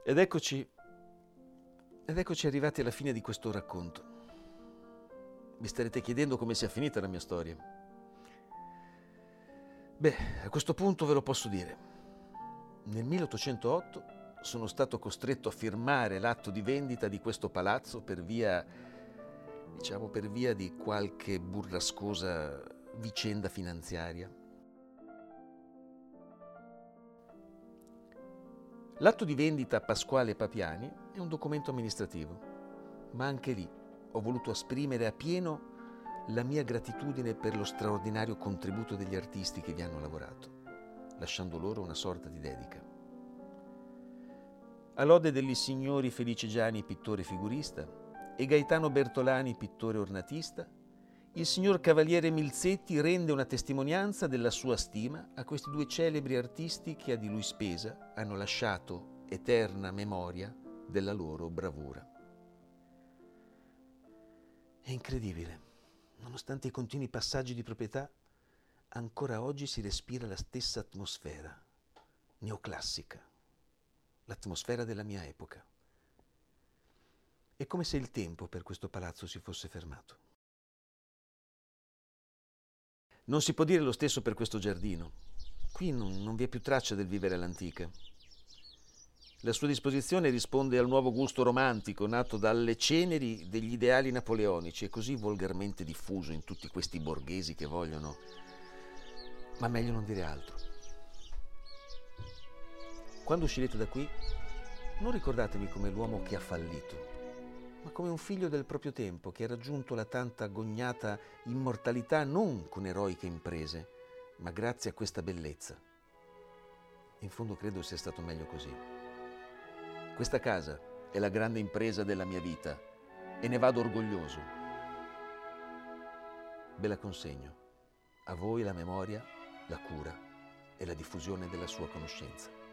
Ed eccoci arrivati alla fine di questo racconto. Vi starete chiedendo come sia finita la mia storia. Beh, a questo punto ve lo posso dire. Nel 1808 sono stato costretto a firmare l'atto di vendita di questo palazzo per via di qualche burrascosa vicenda finanziaria. L'atto di vendita a Pasquale Papiani è un documento amministrativo, ma anche lì ho voluto esprimere appieno la mia gratitudine per lo straordinario contributo degli artisti che vi hanno lavorato, lasciando loro una sorta di dedica. A lode degli signori Felice Giani, pittore figurista, e Gaetano Bertolani, pittore ornatista, il signor Cavaliere Milzetti rende una testimonianza della sua stima a questi due celebri artisti che a di lui spesa hanno lasciato eterna memoria della loro bravura. È incredibile, nonostante i continui passaggi di proprietà, ancora oggi si respira la stessa atmosfera neoclassica, l'atmosfera della mia epoca. È come se il tempo per questo palazzo si fosse fermato. Non si può dire lo stesso per questo giardino. Qui non vi è più traccia del vivere all'antica. La sua disposizione risponde al nuovo gusto romantico nato dalle ceneri degli ideali napoleonici e così volgarmente diffuso in tutti questi borghesi che vogliono. Ma meglio non dire altro. Quando uscirete da qui, non ricordatemi come l'uomo che ha fallito, ma come un figlio del proprio tempo che ha raggiunto la tanta agognata immortalità non con eroiche imprese, ma grazie a questa bellezza. In fondo credo sia stato meglio così. Questa casa è la grande impresa della mia vita e ne vado orgoglioso. Ve la consegno. A voi la memoria, la cura e la diffusione della sua conoscenza.